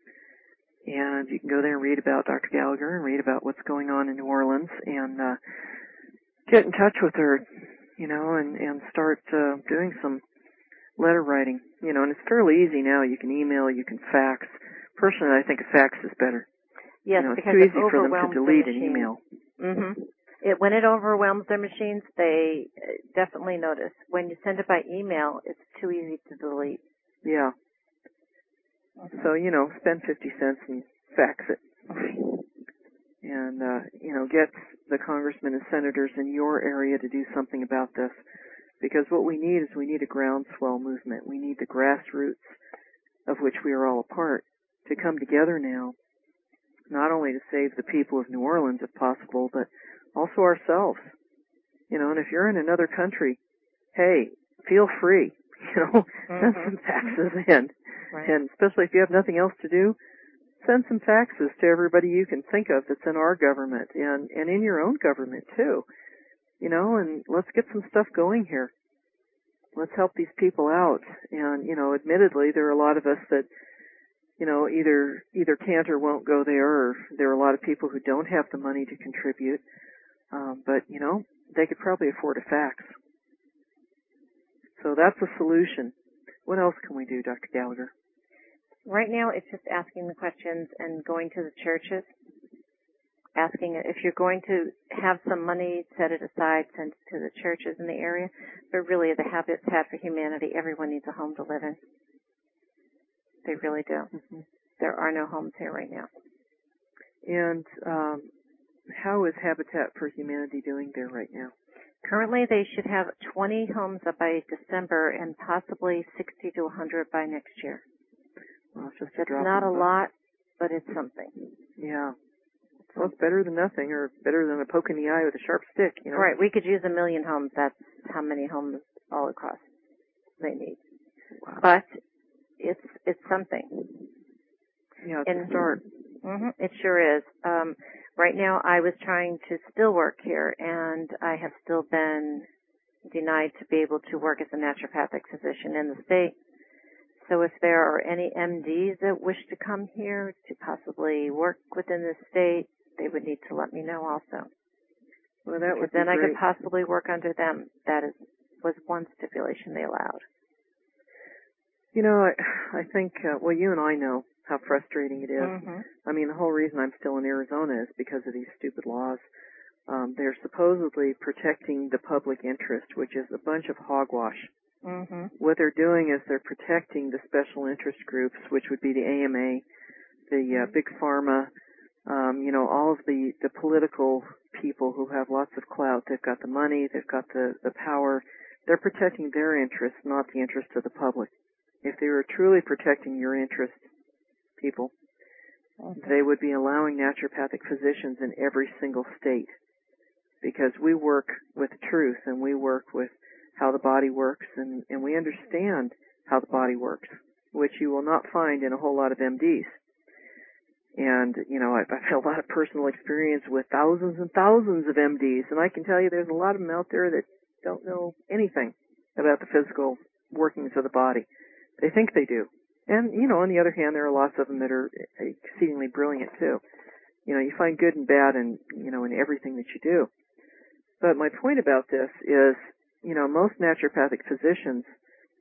And you can go there and read about Dr. Gallagher and read about what's going on in New Orleans and get in touch with her, you know, and start doing some letter writing. You know, and it's fairly easy now. You can email, you can fax. Personally, I think a fax is better. Yes, you know, because it's too easy for them to delete an email. When it overwhelms their machines, they definitely notice. When you send it by email, it's too easy to delete. Yeah. So, you know, spend 50 cents and fax it. And, you know, get the congressmen and senators in your area to do something about this. Because what we need is we need a groundswell movement. We need the grassroots, of which we are all a part, to come together now, not only to save the people of New Orleans, if possible, but also ourselves. You know, and if you're in another country, hey, feel free, you know, send some faxes in. And especially if you have nothing else to do, send some faxes to everybody you can think of that's in our government and in your own government too. You know, and let's get some stuff going here. Let's help these people out. And, you know, admittedly, there are a lot of us that, you know, either can't or won't go there, or there are a lot of people who don't have the money to contribute. But, you know, they could probably afford a fax. So that's a solution. What else can we do, Dr. Gallagher? Right now, it's just asking the questions and going to the churches, asking if you're going to have some money, set it aside, send it to the churches in the area. But really, the Habitat for Humanity, everyone needs a home to live in. They really do. There are no homes here right now. And how is Habitat for Humanity doing there right now? Currently, they should have 20 homes up by December and possibly 60 to 100 by next year. Well, it's just It's not a lot, but it's something. Yeah. Well, it's better than nothing, or better than a poke in the eye with a sharp stick, you know? Right. We could use 1 million homes. That's how many homes all across they need. Wow. But it's something. Yeah, it's a start. It sure is. Right now, I was trying to still work here, and I have still been denied to be able to work as a naturopathic physician in the state. So if there are any MDs that wish to come here to possibly work within the state, they would need to let me know also. Well, that would be then great. I could possibly work under them. That was one stipulation they allowed. You know, I think, well, you and I know how frustrating it is. I mean, the whole reason I'm still in Arizona is because of these stupid laws. They're supposedly protecting the public interest, which is a bunch of hogwash. What they're doing is they're protecting the special interest groups, which would be the AMA, the Big Pharma, you know, all of the political people who have lots of clout. They've got the money, they've got the power. They're protecting their interests, not the interests of the public. If they were truly protecting your interests, people, they would be allowing naturopathic physicians in every single state, because we work with truth and we work with how the body works, and we understand how the body works, which you will not find in a whole lot of MDs. And, you know, I've had a lot of personal experience with thousands and thousands of MDs, and I can tell you there's a lot of them out there that don't know anything about the physical workings of the body. They think they do. And, you know, on the other hand, there are lots of them that are exceedingly brilliant, too. You know, you find good and bad in, you know, in everything that you do. But my point about this is, you know, most naturopathic physicians,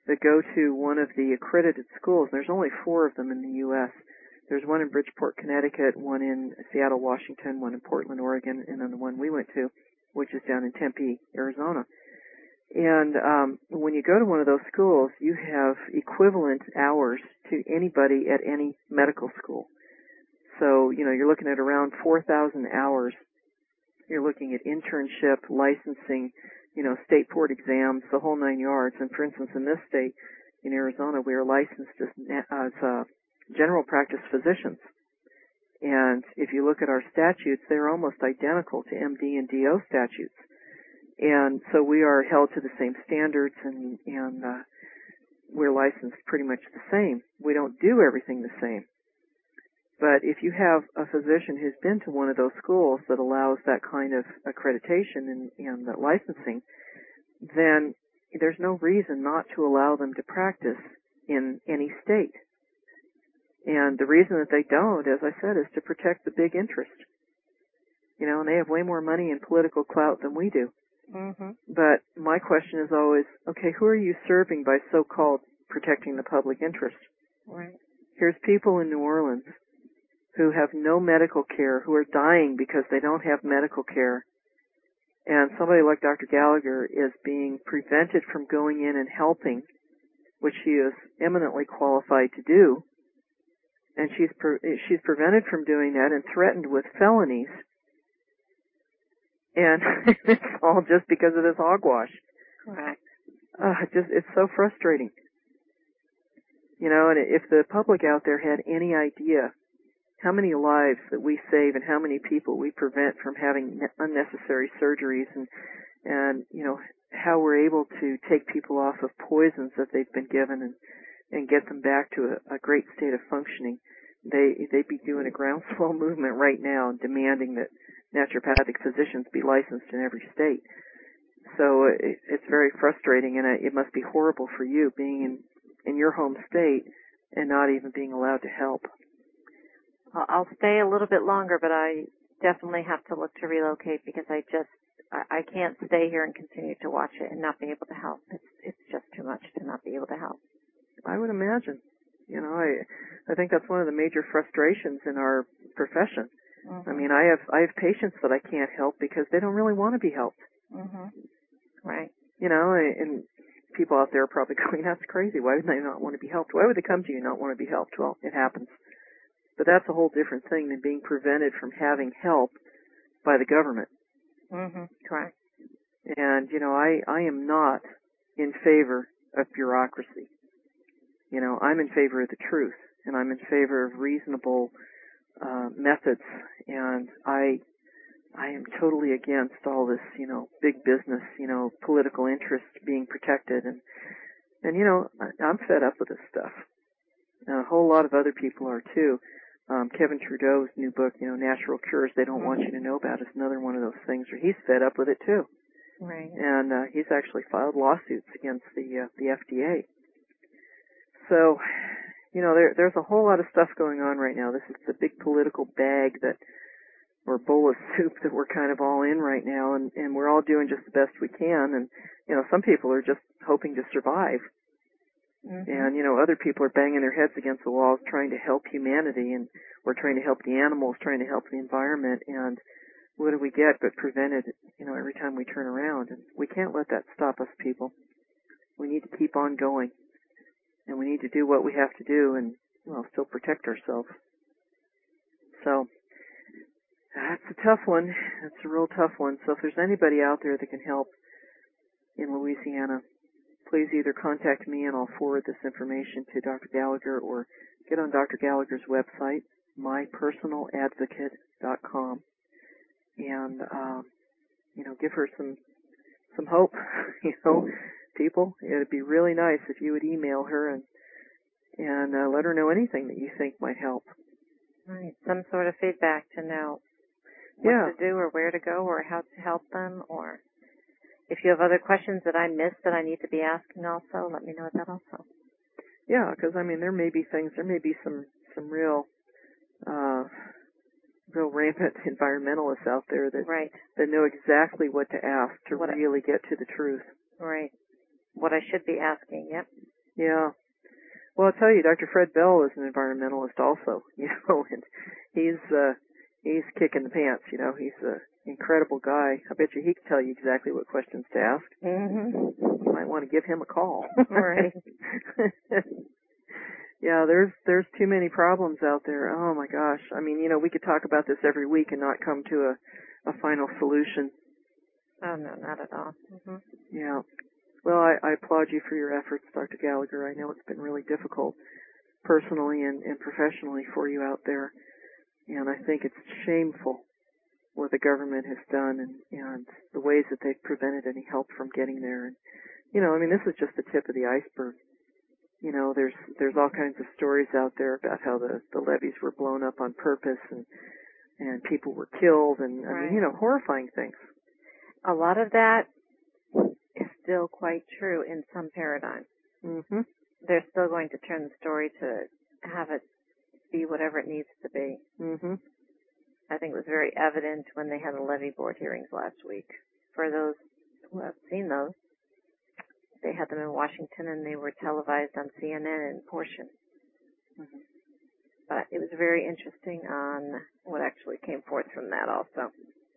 that go to one of the accredited schools. There's only 4 of them in the U.S. There's one in Bridgeport, Connecticut, one in Seattle, Washington, one in Portland, Oregon, and then the one we went to, which is down in Tempe, Arizona. And when you go to one of those schools, you have equivalent hours to anybody at any medical school. So, you're looking at around 4,000 hours. You're looking at internship, licensing, state board exams, the whole 9 yards. And for instance, in this state, in Arizona, we are licensed as general practice physicians. And if you look at our statutes, they're almost identical to MD and DO statutes. And so we are held to the same standards, and we're licensed pretty much the same. We don't do everything the same. But if you have a physician who's been to one of those schools that allows that kind of accreditation and that licensing, then there's no reason not to allow them to practice in any state. And the reason that they don't, as I said, is to protect the big interest. And they have way more money and political clout than we do. Mm-hmm. But my question is always, okay, who are you serving by so-called protecting the public interest? Right. Here's people in New Orleans who have no medical care, who are dying because they don't have medical care. And somebody like Dr. Gallagher is being prevented from going in and helping, which she is eminently qualified to do. And she's prevented from doing that and threatened with felonies. And it's all just because of this hogwash. Correct. It's so frustrating. And if the public out there had any idea how many lives that we save and how many people we prevent from having unnecessary surgeries and how we're able to take people off of poisons that they've been given and get them back to a great state of functioning, they'd be doing a groundswell movement right now demanding that naturopathic physicians be licensed in every state. So it's very frustrating, and it must be horrible for you being in your home state and not even being allowed to help. I'll stay a little bit longer, but I definitely have to look to relocate because I can't stay here and continue to watch it and not be able to help. It's just too much to not be able to help. I would imagine. I think that's one of the major frustrations in our profession. Mm-hmm. I mean, I have patients that I can't help because they don't really want to be helped. Mm-hmm. Right. And people out there are probably going, that's crazy. Why would they not want to be helped? Why would they come to you and not want to be helped? Well, it happens. But that's a whole different thing than being prevented from having help by the government. Mm-hmm. Correct. And, I am not in favor of bureaucracy. I'm in favor of the truth, and I'm in favor of reasonable methods, and I am totally against all this, big business, political interest being protected. And I'm fed up with this stuff. And a whole lot of other people are too. Kevin Trudeau's new book, Natural Cures They Don't Want You to Know About, is another one of those things where he's fed up with it too. Right. And he's actually filed lawsuits against the FDA. So, there's a whole lot of stuff going on right now. This is the big political bag or bowl of soup that we're kind of all in right now, and we're all doing just the best we can. And, some people are just hoping to survive. Mm-hmm. And, other people are banging their heads against the walls trying to help humanity, and we're trying to help the animals, trying to help the environment, and what do we get but prevented, every time we turn around? And we can't let that stop us, people. We need to keep on going, and we need to do what we have to do and, still protect ourselves. So, that's a tough one. That's a real tough one. So if there's anybody out there that can help in Louisiana, please either contact me and I'll forward this information to Dr. Gallagher, or get on Dr. Gallagher's website, mypersonaladvocate.com, and, give her some hope. People, it'd be really nice if you would email her and let her know anything that you think might help. Right. Some sort of feedback to know what to do or where to go or how to help them, or if you have other questions that I missed that I need to be asking also, let me know that also. Yeah, because, there may be some real rampant environmentalists out there that right. that know exactly what to ask to really get to the truth. Right. What I should be asking, yep. Yeah. Well, I'll tell you, Dr. Fred Bell is an environmentalist also, and he's kicking the pants, He's an incredible guy. I bet you he could tell you exactly what questions to ask. Mm-hmm. You might want to give him a call. Right. Yeah, there's too many problems out there. Oh my gosh. I mean, we could talk about this every week and not come to a final solution. Oh no, not at all. Mm-hmm. Yeah. Well, I applaud you for your efforts, Dr. Gallagher. I know it's been really difficult personally and professionally for you out there. And I think it's shameful what the government has done and the ways that they've prevented any help from getting there. And, this is just the tip of the iceberg. There's all kinds of stories out there about how the levees were blown up on purpose and people were killed and, right. Horrifying things. A lot of that is still quite true in some paradigms. Mm-hmm. They're still going to turn the story to have it be whatever it needs to be. Mm-hmm. I think it was very evident when they had the levee board hearings last week. For those who have seen those, they had them in Washington and they were televised on CNN in portion. Mm-hmm. But it was very interesting on what actually came forth from that also.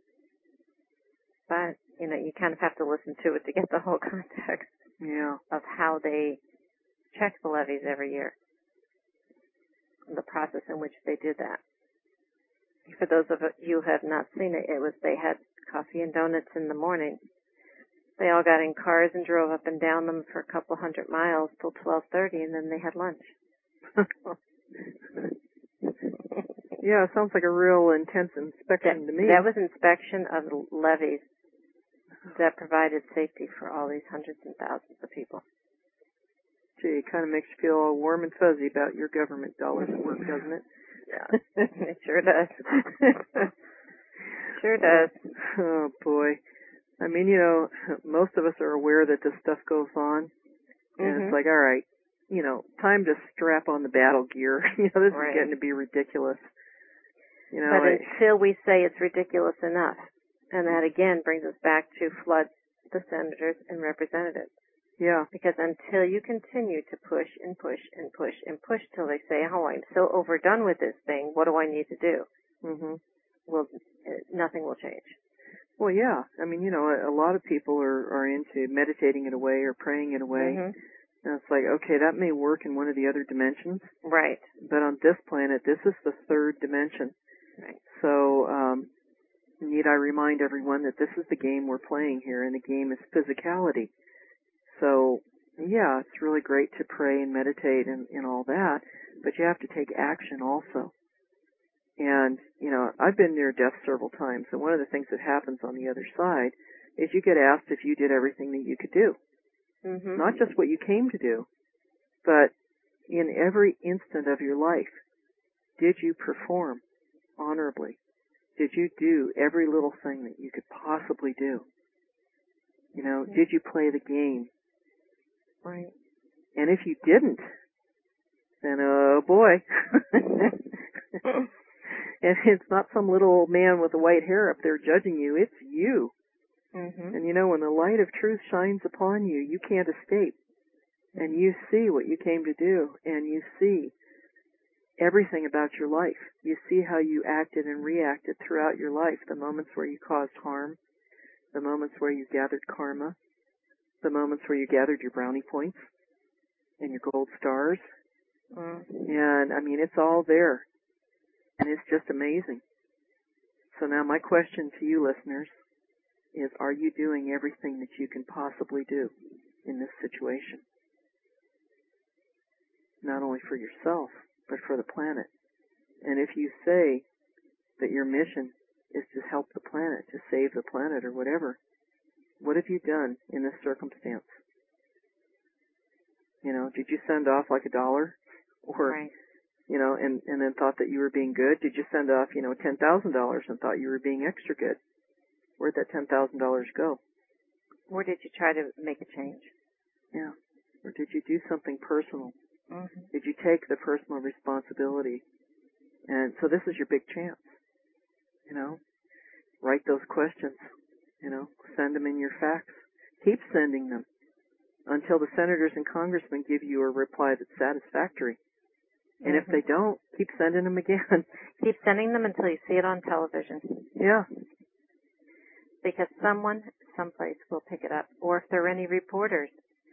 But, you kind of have to listen to it to get the whole context of how they check the levees every year, the process in which they did that. For those of you who have not seen it, they had coffee and donuts in the morning. They all got in cars and drove up and down them for a couple 100 miles till 12:30, and then they had lunch. Yeah, it sounds like a real intense inspection to me. That was inspection of the levees that provided safety for all these hundreds and thousands of people. Gee, it kind of makes you feel all warm and fuzzy about your government dollars at work, doesn't it? Yeah, it sure does. Sure does. Oh, boy. I mean, most of us are aware that this stuff goes on, and it's like, all right, time to strap on the battle gear. This is getting to be ridiculous. But until we say it's ridiculous enough, and that again brings us back to flood the senators and representatives. Yeah. Because until you continue to push and push and push and push till they say, oh, I'm so overdone with this thing, what do I need to do? Mm-hmm. Well, nothing will change. Well, yeah. I mean, a lot of people are into meditating it away or praying it away. Mm-hmm. And it's like, okay, that may work in one of the other dimensions. Right. But on this planet, this is the third dimension. Right. So, need I remind everyone that this is the game we're playing here, and the game is physicality. So, yeah, it's really great to pray and meditate and all that, but you have to take action also. And, I've been near death several times, and one of the things that happens on the other side is you get asked if you did everything that you could do. Mm-hmm. Not just what you came to do, but in every instant of your life, did you perform honorably? Did you do every little thing that you could possibly do? Did you play the game? Right. And if you didn't, then oh boy. And it's not some little old man with the white hair up there judging you, it's you. Mm-hmm. And when the light of truth shines upon you, you can't escape. And you see what you came to do, and you see everything about your life. You see how you acted and reacted throughout your life, the moments where you caused harm, the moments where you gathered karma, the moments where you gathered your brownie points and your gold stars. And, it's all there. And it's just amazing. So now my question to you listeners is, are you doing everything that you can possibly do in this situation? Not only for yourself, but for the planet. And if you say that your mission is to help the planet, to save the planet or whatever, what have you done in this circumstance? Did you send off like $1? Or, right. And then thought that you were being good? Did you send off, $10,000 and thought you were being extra good? Where'd that $10,000 go? Or did you try to make a change? Yeah. Or did you do something personal? Mm-hmm. Did you take the personal responsibility? And so this is your big chance. Write those questions. Send them in your fax. Keep sending them. until the senators and congressmen give you a reply that's satisfactory. And if they don't, keep sending them again. Keep sending them until you see it on television. Yeah. Because someone, someplace will pick it up. Or if there are any reporters,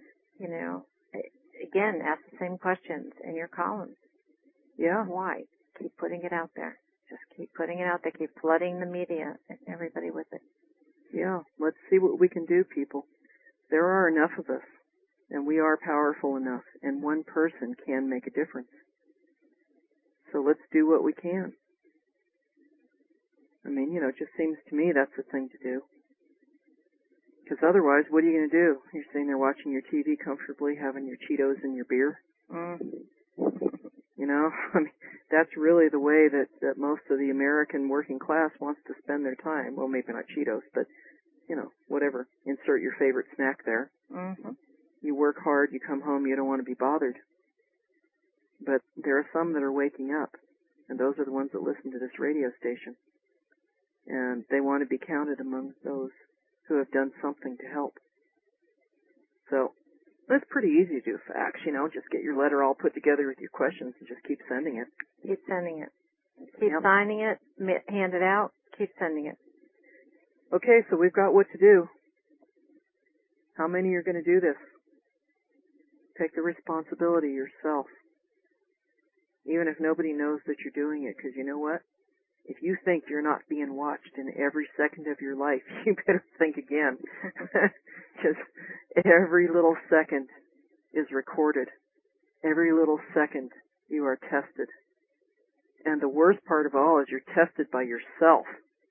again, ask the same questions in your columns. Yeah. Why? Keep putting it out there. Just keep putting it out there. Keep flooding the media and everybody with it. Yeah. Let's see what we can do, people. There are enough of us, and we are powerful enough, and one person can make a difference. So let's do what we can. I mean, it just seems to me that's the thing to do. Because otherwise, what are you going to do? You're sitting there watching your TV comfortably, having your Cheetos and your beer. I mean, that's really the way that most of the American working class wants to spend their time. Well, maybe not Cheetos, but, whatever. Insert your favorite snack there. Mm-hmm. You work hard, you come home, you don't want to be bothered. But there are some that are waking up, and those are the ones that listen to this radio station. And they want to be counted among those who have done something to help. So that's pretty easy to do, facts. Just get your letter all put together with your questions and just keep sending it. Keep sending it. Keep signing it, hand it out, keep sending it. Okay, so we've got what to do. How many are going to do this? Take the responsibility yourself. Even if nobody knows that you're doing it, because you know what? If you think you're not being watched in every second of your life, you better think again. Because every little second is recorded. Every little second you are tested. And the worst part of all is you're tested by yourself.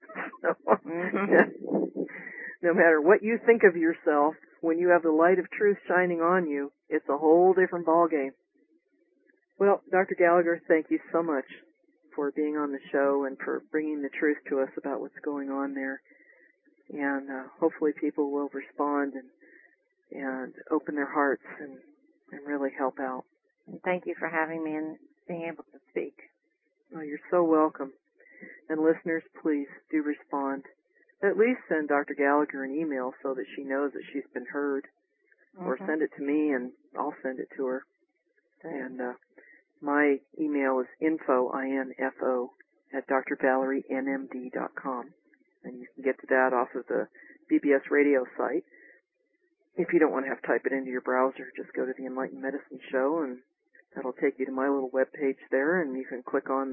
No matter what you think of yourself, when you have the light of truth shining on you, it's a whole different ballgame. Well, Dr. Gallagher, thank you so much for being on the show and for bringing the truth to us about what's going on there. And hopefully people will respond and open their hearts and really help out. Thank you for having me and being able to speak. Oh, you're so welcome. And listeners, please do respond. At least send Dr. Gallagher an email so that she knows that she's been heard. Or send it to me and I'll send it to her. And my email is info, I-N-F-O, at drvalerienmd.com. And you can get to that off of the BBS radio site. If you don't want to have to type it into your browser, just go to the Enlightened Medicine Show, and that'll take you to my little web page there, and you can click on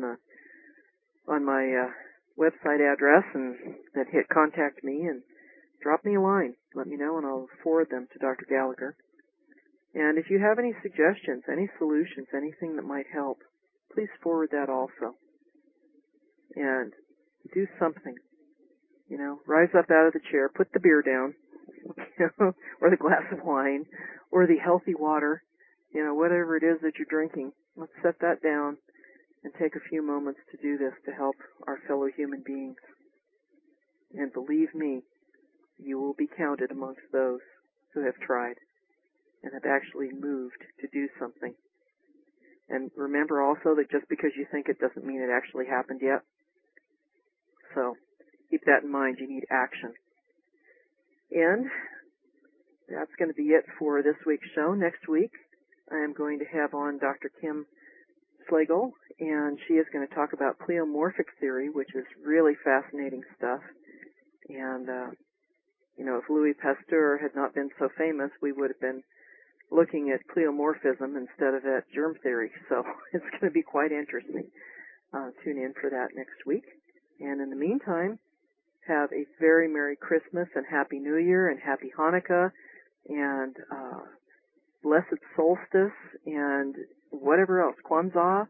my website address and then hit contact me and drop me a line. Let me know, and I'll forward them to Dr. Gallagher. And if you have any suggestions, any solutions, anything that might help, please forward that also. And do something. Rise up out of the chair, put the beer down, or the glass of wine, or the healthy water, whatever it is that you're drinking. Let's set that down and take a few moments to do this to help our fellow human beings. And believe me, you will be counted amongst those who have tried and have actually moved to do something. And remember also that just because you think it doesn't mean it actually happened yet. So keep that in mind. You need action. And that's going to be it for this week's show. Next week, I am going to have on Dr. Kim Slagle, and she is going to talk about pleomorphic theory, which is really fascinating stuff. And, if Louis Pasteur had not been so famous, we would have been looking at pleomorphism instead of at germ theory. So it's going to be quite interesting. Tune in for that next week. And in the meantime, have a very Merry Christmas and Happy New Year and Happy Hanukkah and Blessed Solstice and whatever else, Kwanzaa.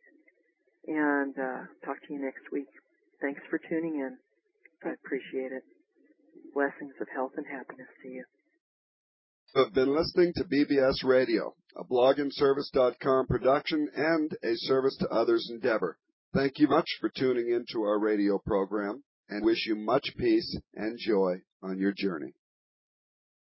And talk to you next week. Thanks for tuning in. I appreciate it. Blessings of health and happiness to you. You have been listening to BBS Radio, a blogandservice.com production and a service to others endeavor. Thank you much for tuning in to our radio program and wish you much peace and joy on your journey.